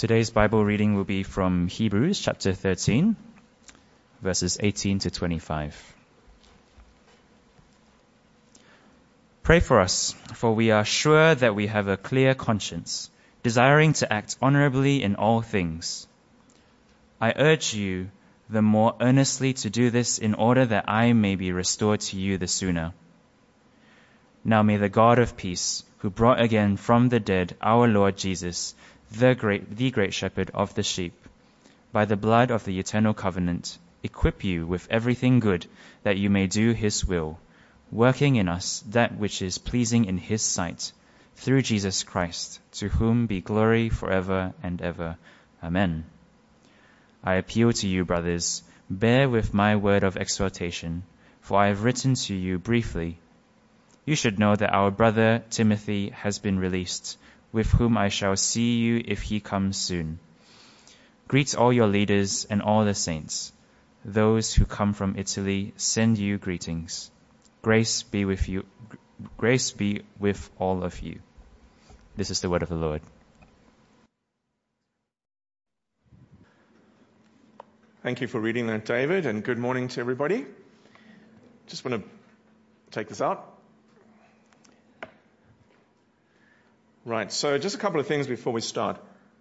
Today's Bible reading will be from Hebrews chapter 13, verses 18 to 25. Pray for us, for we are sure that we have a clear conscience, desiring to act honorably in all things. I urge you the more earnestly to do this in order that I may be restored to you the sooner. Now may the God of peace, who brought again from the dead our Lord Jesus, the great shepherd of the sheep, by the blood of the eternal covenant, equip you with everything good that you may do his will, working in us that which is pleasing in his sight, through Jesus Christ, to whom be glory forever and ever. Amen. I appeal to you, brothers, bear with my word of exhortation, for I have written to you briefly. You should know that our brother Timothy has been released, with whom I shall see you if he comes soon. Greet all your leaders and all the saints. Those who come from Italy send you greetings. Grace be with you. Grace be with all of you. This is the word of the Lord. Thank you for reading that, David, and good morning to everybody. Just want to take this out. Right, so just a couple of things before we start.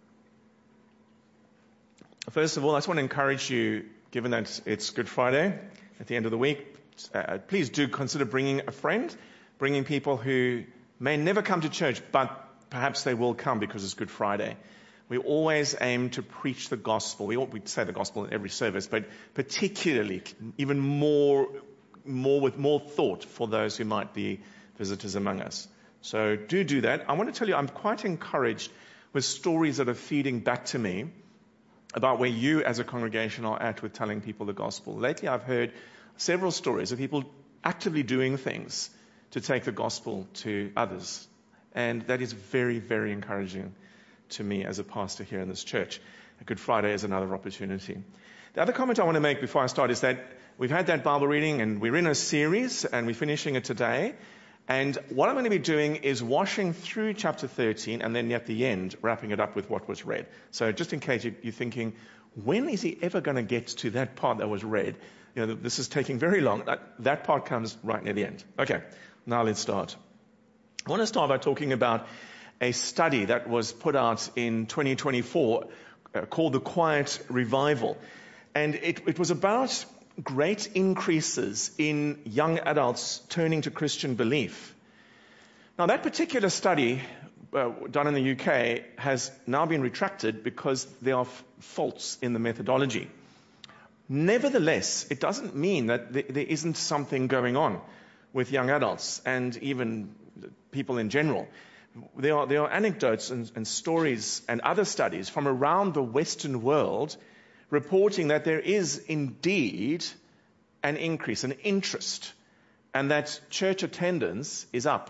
First of all, I just want to encourage you, given that it's Good Friday at the end of the week, please do consider bringing a friend, bringing people who may never come to church, but perhaps they will come because it's Good Friday. We always aim to preach the gospel. We say the gospel in every service, but particularly, even more with more thought for those who might be visitors among us. So do that. I want to tell you, I'm quite encouraged with stories that are feeding back to me about where you as a congregation are at with telling people the gospel. Lately, I've heard several stories of people actively doing things to take the gospel to others. And that is very, very encouraging to me as a pastor here in this church. A Good Friday is another opportunity. The other comment I want to make before I start is that we've had that Bible reading and we're in a series and we're finishing it today. And what I'm going to be doing is washing through chapter 13 and then at the end, wrapping it up with what was read. So just in case you're thinking, when is he ever going to get to that part that was read? You know, this is taking very long. That part comes right near the end. Okay, now let's start. I want to start by talking about a study that was put out in 2024 called The Quiet Revival. And it was about great increases in young adults turning to Christian belief. Now, that particular study done in the UK has now been retracted because there are faults in the methodology. Nevertheless, it doesn't mean that there isn't something going on with young adults and even people in general. There are anecdotes and stories and other studies from around the Western world reporting that there is indeed an increase, an interest, and that church attendance is up.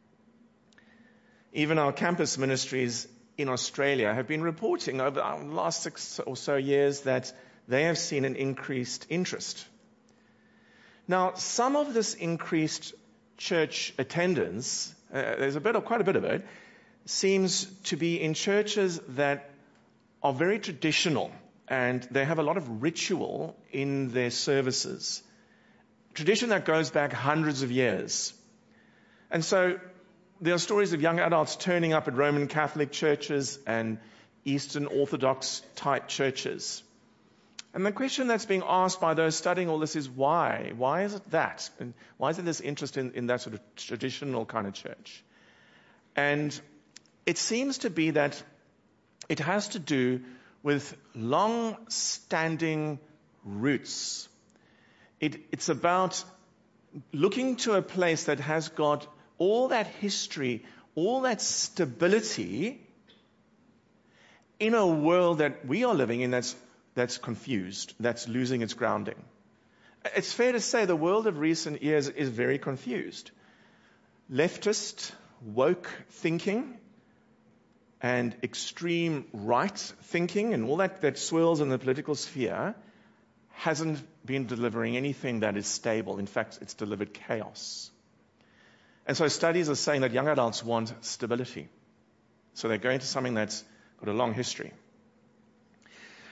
Even our campus ministries in Australia have been reporting over the last 6 or so years that they have seen an increased interest. Now, some of this increased church attendance, there's quite a bit of it, seems to be in churches that are very traditional and they have a lot of ritual in their services. Tradition that goes back hundreds of years. And so there are stories of young adults turning up at Roman Catholic churches and Eastern Orthodox type churches. And the question that's being asked by those studying all this is why? Why is it that? And why is there this interest in that sort of traditional kind of church? And it seems to be that it has to do with long-standing roots. It's about looking to a place that has got all that history, all that stability in a world that we are living in that's confused, that's losing its grounding. It's fair to say the world of recent years is very confused. Leftist, woke thinking and extreme right thinking and all that swirls in the political sphere hasn't been delivering anything that is stable. In fact, it's delivered chaos. And so studies are saying that young adults want stability. So they're going to something that's got a long history.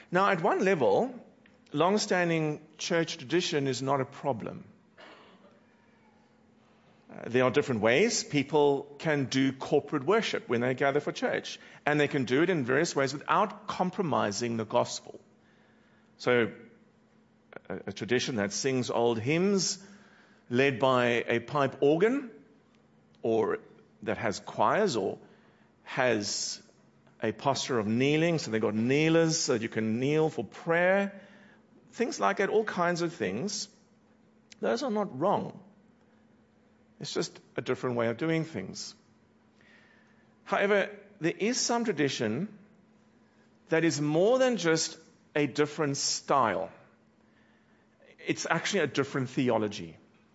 Now, at one level, long-standing church tradition is not a problem. There are different ways people can do corporate worship when they gather for church, and they can do it in various ways without compromising the gospel. So, a tradition that sings old hymns led by a pipe organ, or that has choirs, or has a posture of kneeling, so they've got kneelers so that you can kneel for prayer. Things like that, all kinds of things. Those are not wrong. It's just a different way of doing things. However, there is some tradition that is more than just a different style. It's actually a different theology.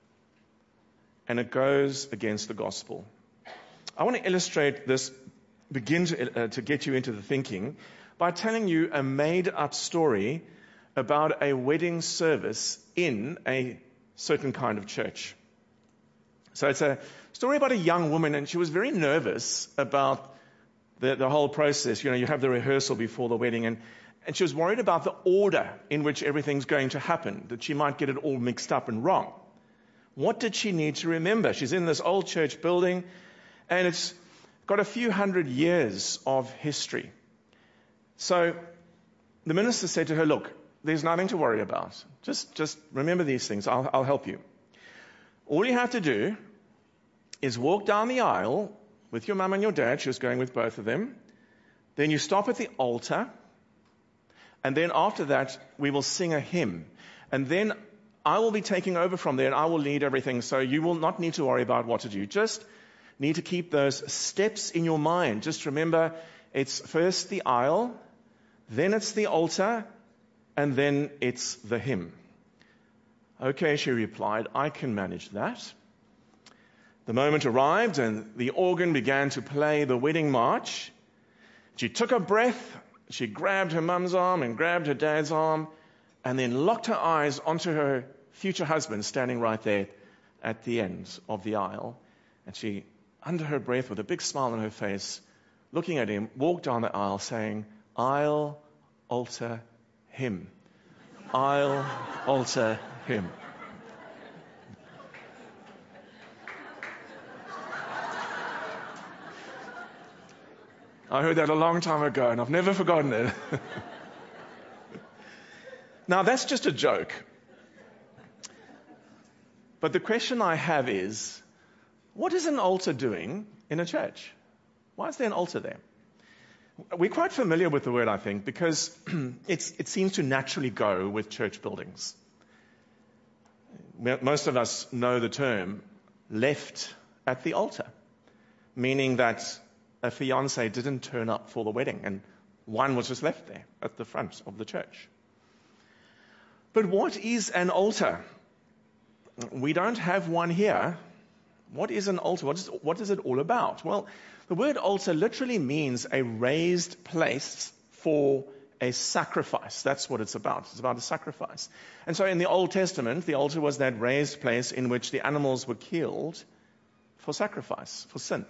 And it goes against the gospel. I want to illustrate this, begin to get you into the thinking, by telling you a made-up story about a wedding service in a certain kind of church. So it's a story about a young woman, and she was very nervous about the whole process. You know, you have the rehearsal before the wedding, and she was worried about the order in which everything's going to happen, that she might get it all mixed up and wrong. What did she need to remember? She's in this old church building, and it's got a few hundred years of history. So the minister said to her, look, there's nothing to worry about. Just remember these things. I'll help you. All you have to do is walk down the aisle with your mum and your dad. She was going with both of them. Then you stop at the altar. And then after that, we will sing a hymn. And then I will be taking over from there, and I will lead everything. So you will not need to worry about what to do. Just need to keep those steps in your mind. Just remember, it's first the aisle, then it's the altar, and then it's the hymn. Okay, she replied, I can manage that. The moment arrived and the organ began to play the wedding march. She took a breath, she grabbed her mum's arm and grabbed her dad's arm, and then locked her eyes onto her future husband standing right there at the end of the aisle. And she, under her breath, with a big smile on her face, looking at him, walked down the aisle saying, I'll alter him. I'll alter him. I heard that a long time ago, and I've never forgotten it. Now, that's just a joke. But the question I have is, what is an altar doing in a church? Why is there an altar there? We're quite familiar with the word, I think, because it seems to naturally go with church buildings. Most of us know the term left at the altar, meaning that a fiance didn't turn up for the wedding and one was just left there at the front of the church. But what is an altar? We don't have one here. What is an altar? What is it all about? Well, the word altar literally means a raised place for a sacrifice. That's what it's about. It's about a sacrifice. And so in the Old Testament, the altar was that raised place in which the animals were killed for sacrifice, for sin.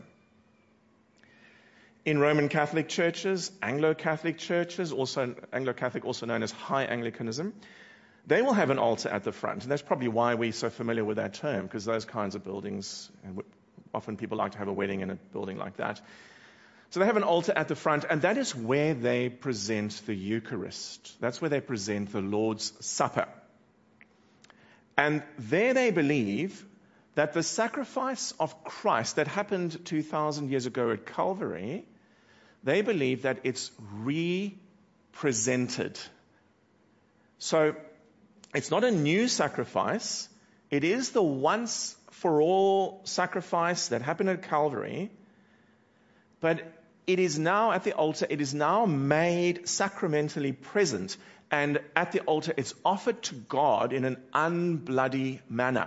In Roman Catholic churches, Anglo-Catholic churches, also Anglo-Catholic, also known as High Anglicanism, they will have an altar at the front. And that's probably why we're so familiar with that term, because those kinds of buildings, and often people like to have a wedding in a building like that. So they have an altar at the front, and that is where they present the Eucharist. That's where they present the Lord's Supper. And there they believe that the sacrifice of Christ that happened 2,000 years ago at Calvary, they believe that it's represented. So it's not a new sacrifice. It is the once-for-all sacrifice that happened at Calvary. But it is now at the altar, it is now made sacramentally present. And at the altar, it's offered to God in an unbloody manner.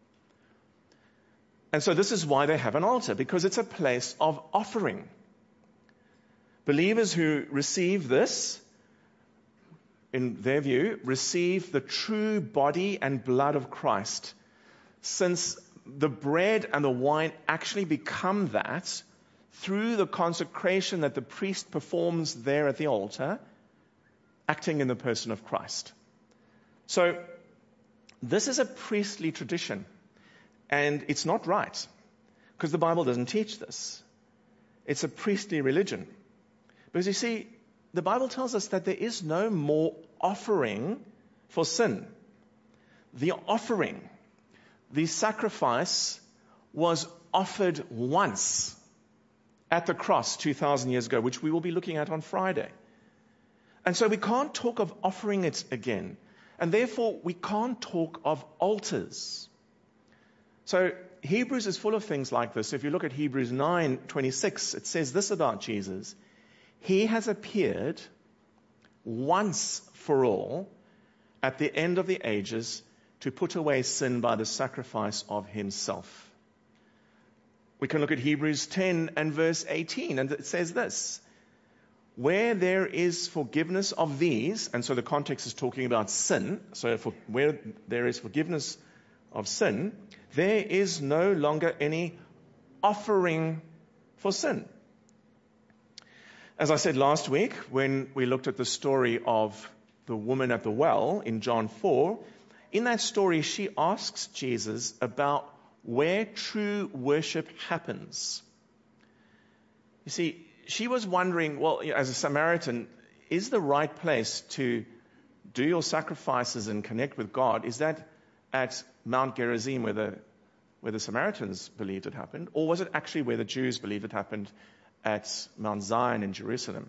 And so this is why they have an altar, because it's a place of offering. Believers who receive this, in their view, receive the true body and blood of Christ, since the bread and the wine actually become that through the consecration that the priest performs there at the altar, acting in the person of Christ. So this is a priestly tradition, and it's not right, because the Bible doesn't teach this. It's a priestly religion. Because you see, the Bible tells us that there is no more offering for sin. The offering, the sacrifice, was offered once at the cross 2,000 years ago, which we will be looking at on Friday. And so we can't talk of offering it again. And therefore, we can't talk of altars. So Hebrews is full of things like this. If you look at Hebrews 9:26, it says this about Jesus: He has appeared once for all at the end of the ages to put away sin by the sacrifice of himself. We can look at Hebrews 10 and verse 18, and it says this: Where there is forgiveness of these, and so the context is talking about sin, so where there is forgiveness of sin, there is no longer any offering for sin. As I said last week, when we looked at the story of the woman at the well in John 4, in that story she asks Jesus about where true worship happens. You see, she was wondering, well, as a Samaritan, is the right place to do your sacrifices and connect with God, is that at Mount Gerizim where the Samaritans believed it happened, or was it actually where the Jews believed it happened at Mount Zion in Jerusalem?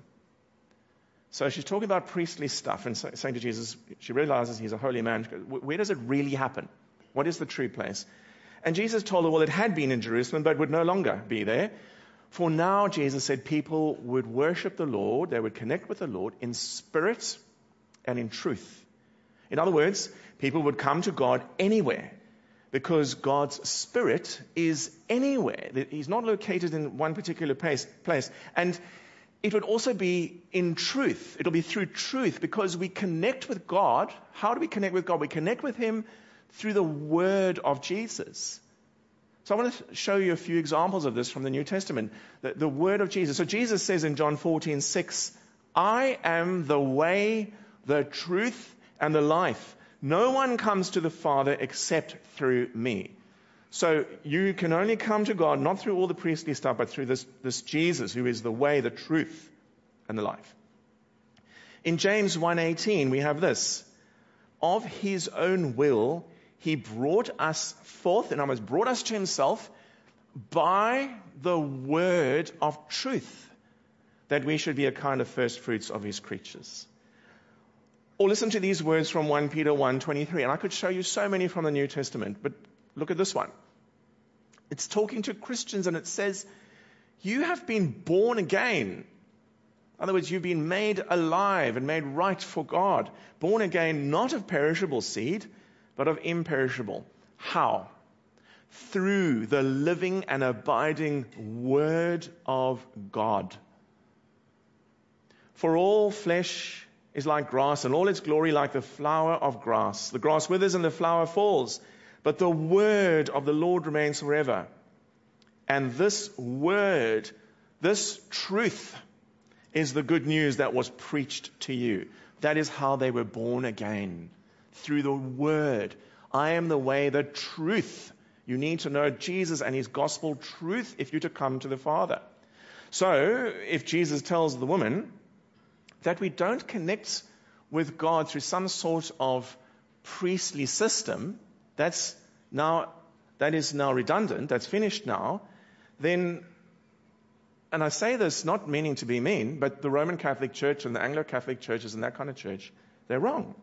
So she's talking about priestly stuff and saying to Jesus, she realizes he's a holy man. She goes, where does it really happen? What is the true place? And Jesus told her, well, it had been in Jerusalem, but would no longer be there. For now, Jesus said, people would worship the Lord, they would connect with the Lord in spirit and in truth. In other words, people would come to God anywhere, because God's Spirit is anywhere. He's not located in one particular place. And it would also be in truth. It'll be through truth, because we connect with God. How do we connect with God? We connect with Him through the Word of Jesus. So I want to show you a few examples of this from the New Testament. The Word of Jesus. So Jesus says in John 14:6, I am the way, the truth, and the life. No one comes to the Father except through me. So you can only come to God not through all the priestly stuff, but through this Jesus, who is the way, the truth, and the life. In James 1:18, we have this: of his own will, he brought us forth, in other words, brought us to himself by the word of truth, that we should be a kind of first fruits of his creatures. Or listen to these words from 1 Peter 1:23, and I could show you so many from the New Testament, but look at this one. It's talking to Christians, and it says, you have been born again. In other words, you've been made alive and made right for God. Born again, not of perishable seed, but of imperishable. How? Through the living and abiding Word of God. For all flesh is like grass, and all its glory like the flower of grass. The grass withers and the flower falls, but the word of the Lord remains forever. And this word, this truth, is the good news that was preached to you. That is how they were born again, through the word. I am the way, the truth. You need to know Jesus and his gospel truth if you're to come to the Father. So, if Jesus tells the woman that we don't connect with God through some sort of priestly system, that is now redundant, that's finished now, then, and I say this not meaning to be mean, but the Roman Catholic Church and the Anglo-Catholic churches and that kind of church, they're wrong.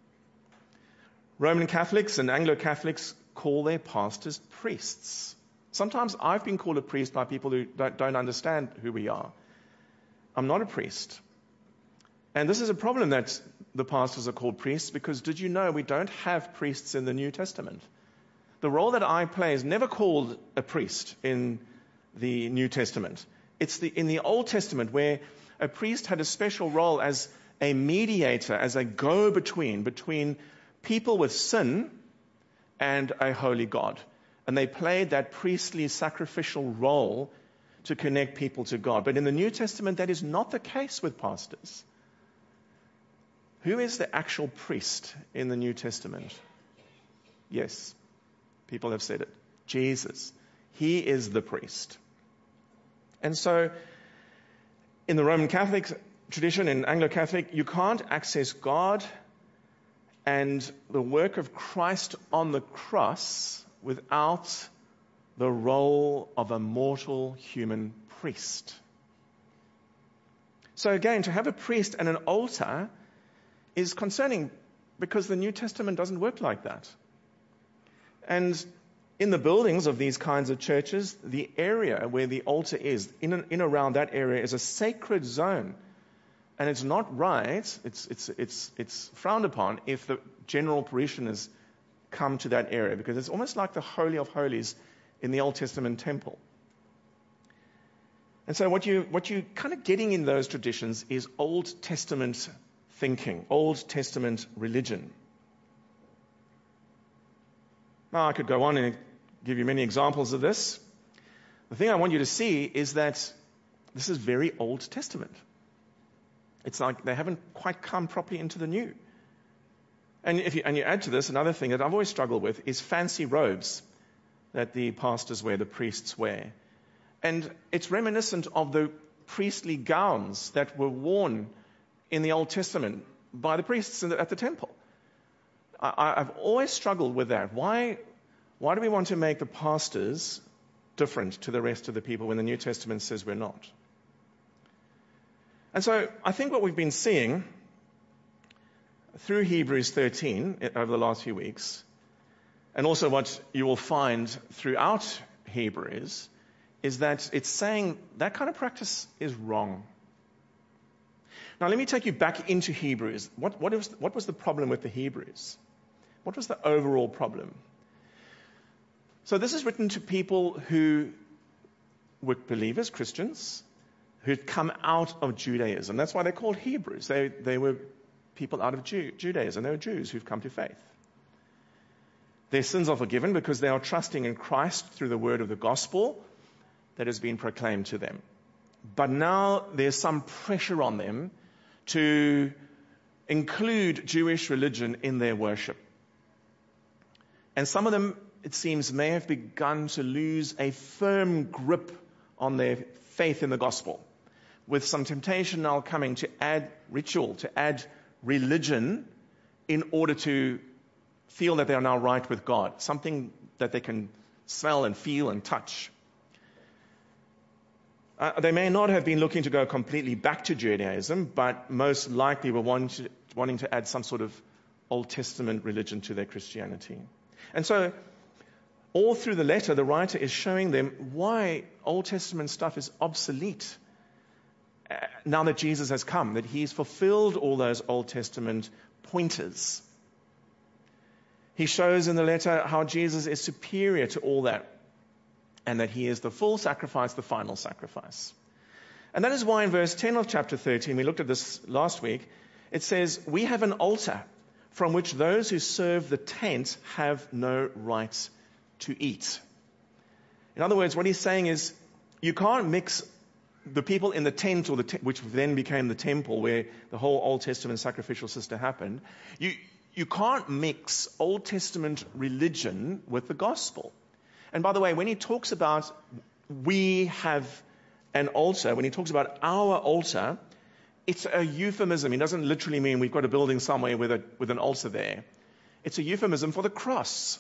Roman Catholics and Anglo-Catholics call their pastors priests. Sometimes I've been called a priest by people who don't understand who we are. I'm not a priest. And this is a problem that the pastors are called priests, because did you know we don't have priests in the New Testament? The role that I play is never called a priest in the New Testament. It's in the Old Testament where a priest had a special role as a mediator, as a go-between between people with sin and a holy God. And they played that priestly sacrificial role to connect people to God. But in the New Testament, that is not the case with pastors. Who is the actual priest in the New Testament? Yes, people have said it. Jesus. He is the priest. And so, in the Roman Catholic tradition, in Anglo-Catholic, you can't access God and the work of Christ on the cross without the role of a mortal human priest. So again, to have a priest and an altar is concerning because the New Testament doesn't work like that. And in the buildings of these kinds of churches, the area where the altar is, in around that area, is a sacred zone. And it's not right, it's frowned upon if the general parishioners come to that area, because it's almost like the Holy of Holies in the Old Testament temple. And so what you're kind of getting in those traditions is Old Testament thinking, Old Testament religion. Now, I could go on and give you many examples of this. The thing I want you to see is that this is very Old Testament. It's like they haven't quite come properly into the New. And you add to this, another thing that I've always struggled with is fancy robes that the pastors wear, the priests wear. And it's reminiscent of the priestly gowns that were worn in the Old Testament by the priests at the temple. I've always struggled with that. Why do we want to make the pastors different to the rest of the people when the New Testament says we're not? And so I think what we've been seeing through Hebrews 13 over the last few weeks, and also what you will find throughout Hebrews, is that it's saying that kind of practice is wrong. Now let me take you back into Hebrews. What was the problem with the Hebrews? What was the overall problem? So this is written to people who were believers, Christians, who'd come out of Judaism. That's why they're called Hebrews. They were people out of Judaism. They were Jews who've come to faith. Their sins are forgiven because they are trusting in Christ through the word of the gospel that has been proclaimed to them. But now there's some pressure on them to include Jewish religion in their worship. And some of them, it seems, may have begun to lose a firm grip on their faith in the gospel, with some temptation now coming to add ritual, to add religion in order to feel that they are now right with God, something that they can smell and feel and touch. They may not have been looking to go completely back to Judaism, but most likely were wanting to add some sort of Old Testament religion to their Christianity. And so, all through the letter, the writer is showing them why Old Testament stuff is obsolete now that Jesus has come, that he's fulfilled all those Old Testament pointers. He shows in the letter how Jesus is superior to all that, and that he is the full sacrifice, the final sacrifice. And that is why in verse 10 of chapter 13, we looked at this last week, it says, "We have an altar from which those who serve the tent have no right to eat." In other words, what he's saying is, you can't mix the people in the tent, or which then became the temple where the whole Old Testament sacrificial system happened. You can't mix Old Testament religion with the gospel. And by the way, when he talks about we have an altar, when he talks about our altar, it's a euphemism. It doesn't literally mean we've got a building somewhere with an altar there. It's a euphemism for the cross.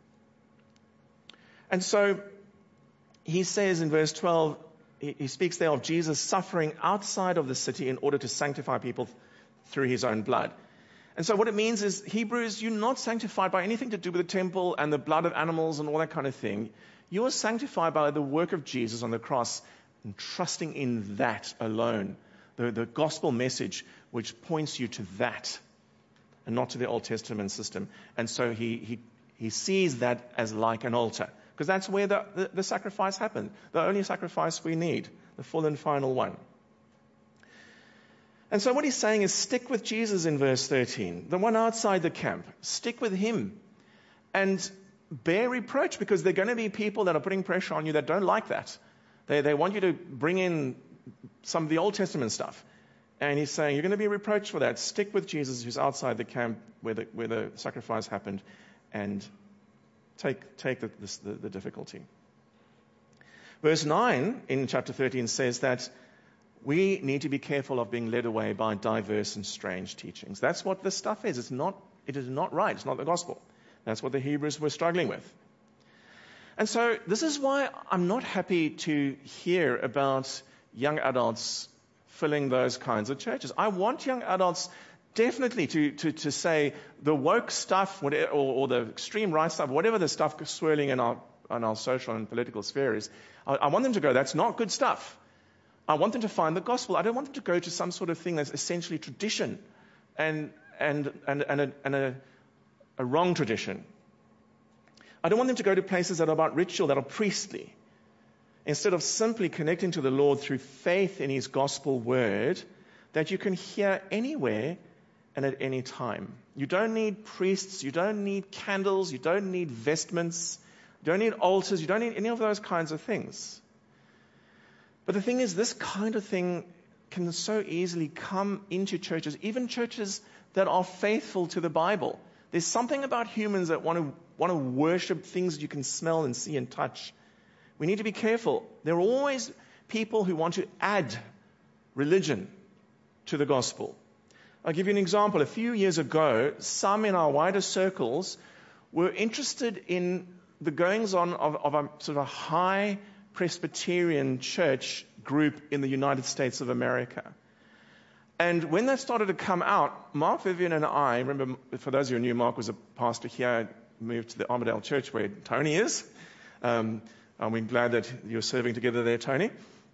And so he says in verse 12, he speaks there of Jesus suffering outside of the city in order to sanctify people through his own blood. And so what it means is, Hebrews, you're not sanctified by anything to do with the temple and the blood of animals and all that kind of thing. You are sanctified by the work of Jesus on the cross and trusting in that alone. The gospel message which points you to that and not to the Old Testament system. And so he sees that as like an altar, because that's where the sacrifice happened. The only sacrifice we need, the full and final one. And so what he's saying is, stick with Jesus in verse 13, the one outside the camp. Stick with him and bear reproach, because there are going to be people that are putting pressure on you that don't like that. They want you to bring in some of the Old Testament stuff. And he's saying, you're going to be reproached for that. Stick with Jesus, who's outside the camp where the sacrifice happened, and take the difficulty. Verse 9 in chapter 13 says that we need to be careful of being led away by diverse and strange teachings. That's what this stuff is. It is not right. It's not the gospel. That's what the Hebrews were struggling with. And so this is why I'm not happy to hear about young adults filling those kinds of churches. I want young adults definitely to say the woke stuff or the extreme right stuff, whatever the stuff swirling in our social and political sphere is, I want them to go, that's not good stuff. I want them to find the gospel. I don't want them to go to some sort of thing that's essentially tradition and a wrong tradition. I don't want them to go to places that are about ritual, that are priestly. Instead of simply connecting to the Lord through faith in His gospel word that you can hear anywhere and at any time. You don't need priests, you don't need candles, you don't need vestments, you don't need altars, you don't need any of those kinds of things. But the thing is, this kind of thing can so easily come into churches, even churches that are faithful to the Bible. There's something about humans that want to worship things you can smell and see and touch. We need to be careful. There are always people who want to add religion to the gospel. I'll give you an example. A few years ago, some in our wider circles were interested in the goings-on of a sort of a high Presbyterian church group in the United States of America. And when that started to come out, Mark, Vivian, and I, remember, for those of you who knew, Mark was a pastor here, moved to the Armadale Church where Tony is. And we're glad that you're serving together there, Tony.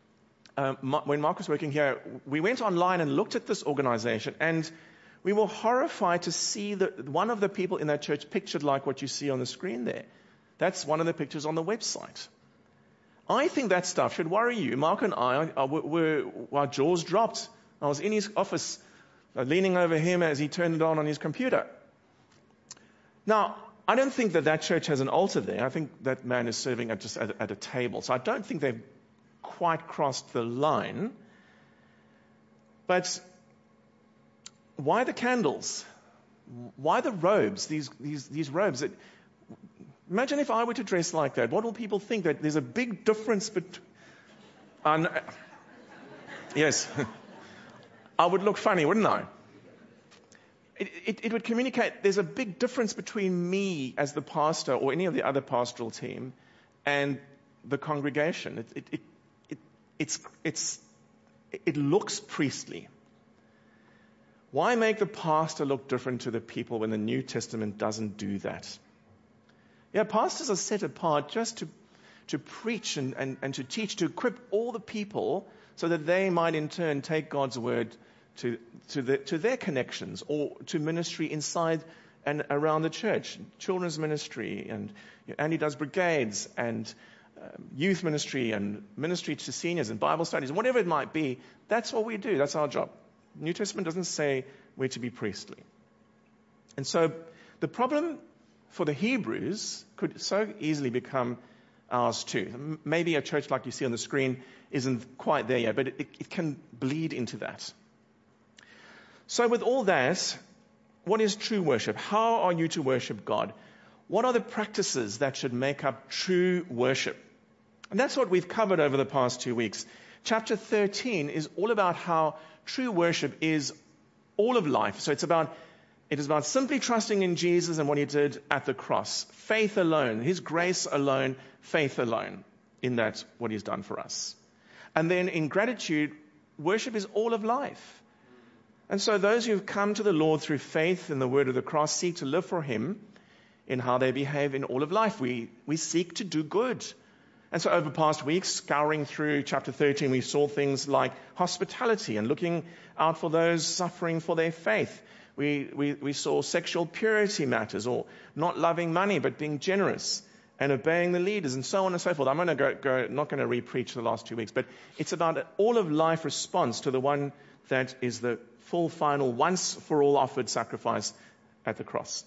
When Mark was working here, we went online and looked at this organization, and we were horrified to see that one of the people in that church pictured like what you see on the screen there. That's one of the pictures on the website. I think that stuff should worry you. Mark and our jaws dropped. I was in his office, leaning over him as he turned it on his computer. Now, I don't think that church has an altar there. I think that man is serving at a table. So I don't think they've quite crossed the line. But why the candles? Why the robes? These robes. Imagine if I were to dress like that. What will people think? That there's a big difference between... yes. I would look funny, wouldn't I? It would communicate there's a big difference between me as the pastor or any of the other pastoral team and the congregation. It looks priestly. Why make the pastor look different to the people when the New Testament doesn't do that? Yeah, pastors are set apart just to preach and to teach, to equip all the people so that they might in turn take God's word to their connections or to ministry inside and around the church. Children's ministry, and Andy does brigades, and youth ministry, and ministry to seniors, and Bible studies, and whatever it might be. That's what we do. That's our job. The New Testament doesn't say we're to be priestly. And so the problem for the Hebrews could so easily become ours too. Maybe a church like you see on the screen isn't quite there yet, but it can bleed into that. So with all that, what is true worship? How are you to worship God? What are the practices that should make up true worship? And that's what we've covered over the past 2 weeks. Chapter 13 is all about how true worship is all of life. So it is about simply trusting in Jesus and what He did at the cross. Faith alone, His grace alone, faith alone in that, what He's done for us. And then in gratitude, worship is all of life. And so those who have come to the Lord through faith in the word of the cross seek to live for Him in how they behave in all of life. We seek to do good. And so over past weeks, scouring through chapter 13, we saw things like hospitality and looking out for those suffering for their faith. We saw sexual purity matters, or not loving money but being generous and obeying the leaders, and so on and so forth. I'm not going to re-preach the last 2 weeks, but it's about an all-of-life response to the one that is the full, final, once-for-all offered sacrifice at the cross.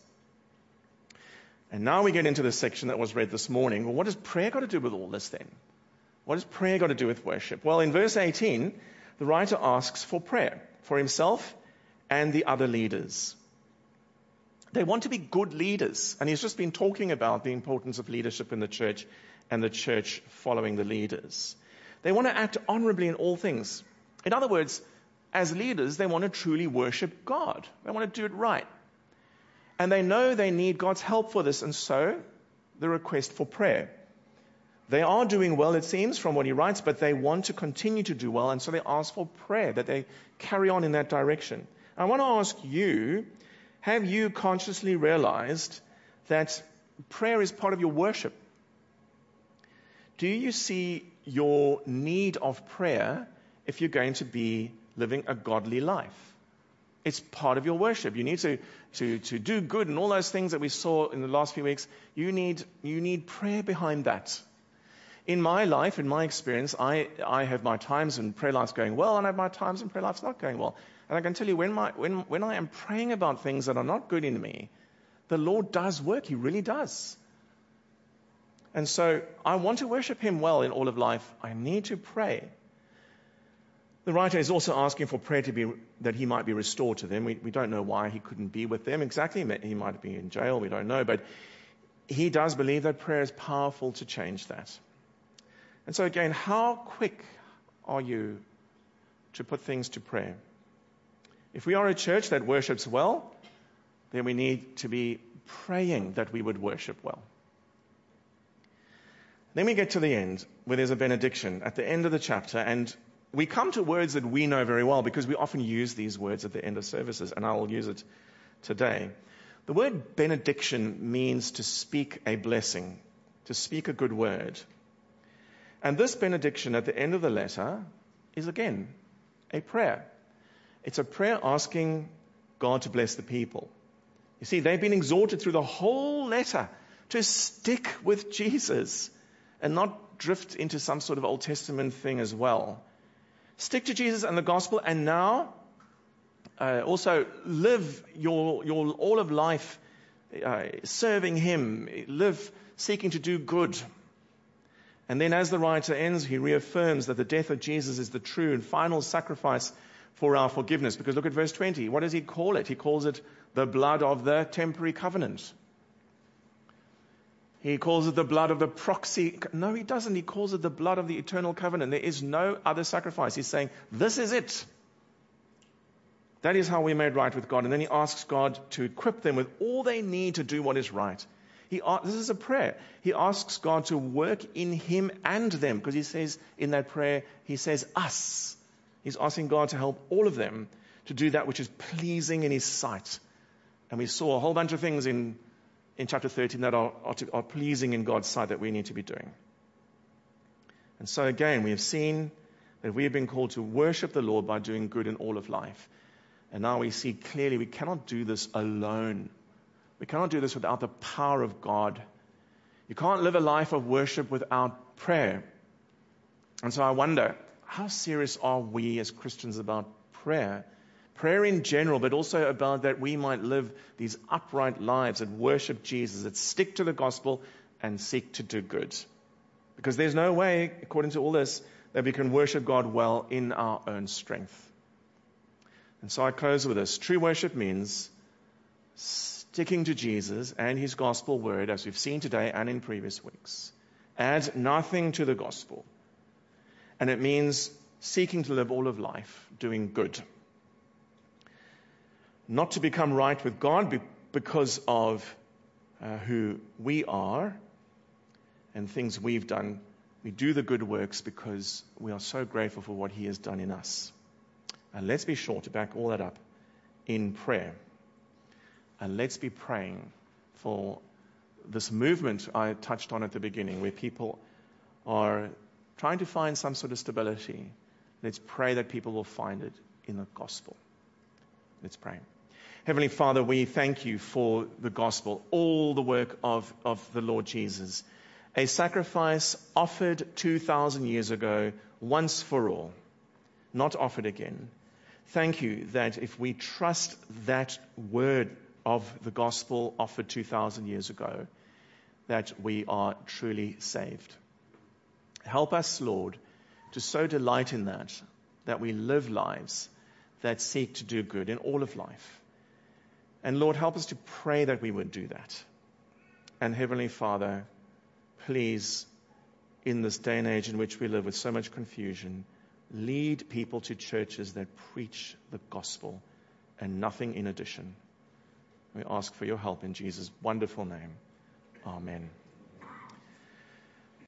And now we get into the section that was read this morning. Well, what does prayer got to do with all this then? What does prayer got to do with worship? Well, in verse 18, the writer asks for prayer for himself and the other leaders. They want to be good leaders. And he's just been talking about the importance of leadership in the church and the church following the leaders. They want to act honorably in all things. In other words, as leaders, they want to truly worship God. They want to do it right. And they know they need God's help for this. And so, the request for prayer. They are doing well, it seems, from what he writes, but they want to continue to do well. And so they ask for prayer, that they carry on in that direction. I want to ask you, have you consciously realized that prayer is part of your worship? Do you see your need of prayer if you're going to be living a godly life? It's part of your worship. You need to do good and all those things that we saw in the last few weeks. You need prayer behind that. In my life, in my experience, I have my times when prayer life's going well, and I have my times when prayer life's not going well. And I can tell you, when I am praying about things that are not good in me, the Lord does work. He really does. And so I want to worship him well in all of life. I need to pray. The writer is also asking for prayer that he might be restored to them. We don't know why he couldn't be with them exactly. He might be in jail. We don't know. But he does believe that prayer is powerful to change that. And so again, how quick are you to put things to prayer? If we are a church that worships well, then we need to be praying that we would worship well. Then we get to the end, where there's a benediction at the end of the chapter, and we come to words that we know very well because we often use these words at the end of services, and I will use it today. The word benediction means to speak a blessing, to speak a good word. And this benediction at the end of the letter is again a prayer. It's a prayer asking God to bless the people. You see, they've been exhorted through the whole letter to stick with Jesus and not drift into some sort of Old Testament thing as well. Stick to Jesus and the gospel, and now also live your all of life serving him. Live seeking to do good. And then as the writer ends, he reaffirms that the death of Jesus is the true and final sacrifice for our forgiveness. Because look at verse 20. What does he call it? He calls it the blood of the temporary covenant. He calls it the blood of the proxy. No, he doesn't. He calls it the blood of the eternal covenant. There is no other sacrifice. He's saying, this is it. That is how we're made right with God. And then he asks God to equip them with all they need to do what is right. This is a prayer. He asks God to work in him and them, because he says in that prayer, he says us. He's asking God to help all of them to do that which is pleasing in his sight. And we saw a whole bunch of things in chapter 13 that are pleasing in God's sight that we need to be doing. And so again, we have seen that we have been called to worship the Lord by doing good in all of life. And now we see clearly we cannot do this alone. We cannot do this without the power of God. You can't live a life of worship without prayer. And so I wonder, how serious are we as Christians about prayer? Prayer in general, but also about that we might live these upright lives that worship Jesus, that stick to the gospel and seek to do good. Because there's no way, according to all this, that we can worship God well in our own strength. And so I close with this. True worship means sticking to Jesus and his gospel word, as we've seen today and in previous weeks. Add nothing to the gospel. And it means seeking to live all of life doing good. Not to become right with God because of who we are and things we've done. We do the good works because we are so grateful for what he has done in us. And let's be sure to back all that up in prayer. And let's be praying for this movement I touched on at the beginning, where people are trying to find some sort of stability. Let's pray that people will find it in the gospel. Let's pray. Heavenly Father, we thank you for the gospel, all the work of the Lord Jesus. A sacrifice offered 2,000 years ago, once for all, not offered again. Thank you that if we trust that word of the gospel offered 2,000 years ago, that we are truly saved. Help us, Lord, to so delight in that that we live lives that seek to do good in all of life. And Lord, help us to pray that we would do that. And Heavenly Father, please, in this day and age in which we live with so much confusion, lead people to churches that preach the gospel and nothing in addition. We ask for your help in Jesus' wonderful name. Amen.